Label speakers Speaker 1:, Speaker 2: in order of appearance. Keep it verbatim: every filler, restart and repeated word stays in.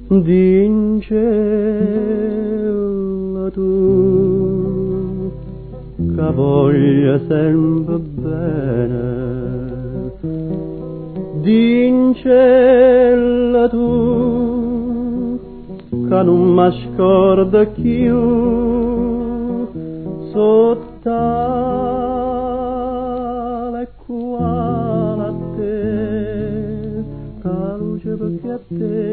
Speaker 1: Dincella tu che voglia sempre bene, dincella tu che non mi scorda più sott'ale quale a te, la luce perché a te